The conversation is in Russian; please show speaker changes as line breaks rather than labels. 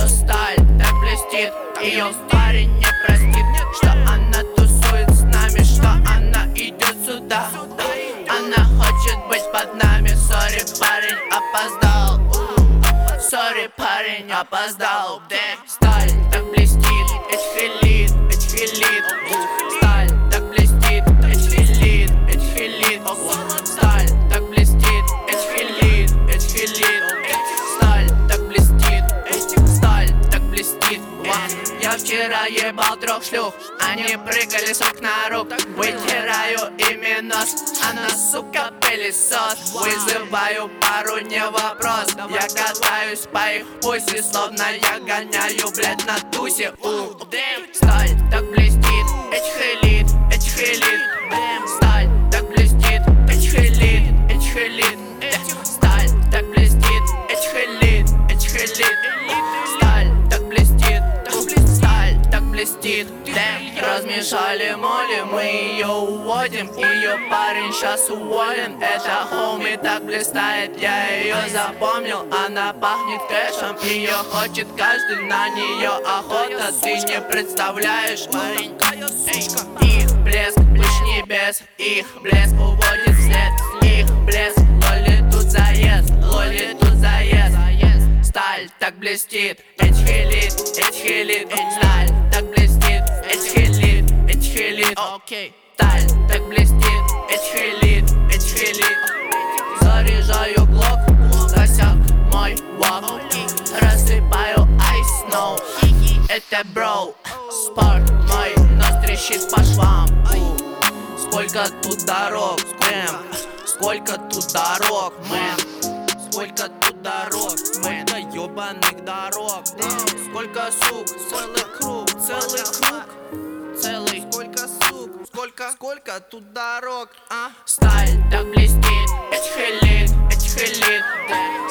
Ее сталь так блестит, ее парень не простит, что она тусует с нами, что она идет сюда. Она хочет быть под нами. Сори, парень, опоздал. Сори, парень, опоздал. Сталь так блестит, этхелит, этхелит. Сталь так блестит, этхелит, этхелит. Сталь так блестит, этхелит, этхелит. Сталь так блестит, сталь так блестит. Я вчера ебал 3 шлюх, они прыгали с окна рук. Вытираю ими нос, она, сука, пылесос. Вызываю пару, не вопрос. Я катаюсь по их пуси, словно я гоняю, блядь, на тусе. Сталь так блестит, этхелит, этхелит. Сталь так блестит, этхелит, этхелит. Сталь так блестит, этхелит, этхелит. Сталь так блестит, сталь так блестит. Размешали моли, мы ее уводим. Ее парень сейчас уволен. Это хоуми так блистает, я ее запомнил. Она пахнет кэшем, ее хочет каждый, на нее охота. Ты не представляешь, парень. Их блеск лишь небес, их блеск уводит вслед. Их блеск, лоли тут заезд, лоли тут заезд. Сталь так блестит, этхелит, этхелит. Сталь так блестит, этхелит, этхелит. Сталь так блестит, этхелит, этхелит. Заряжаю глок, косяк мой вок. Рассыпаю ice snow. Это бро, спорт мой, нос трещит по швам. Сколько тут дорог, сколько тут дорог, мэн. Сколько тут дорог, сколько ёбаных дорог. Сколько сук, целый круг, целый круг. Целый, сколько сук, сколько тут дорог, а? Сталь так блестит, этхелит, этхелит.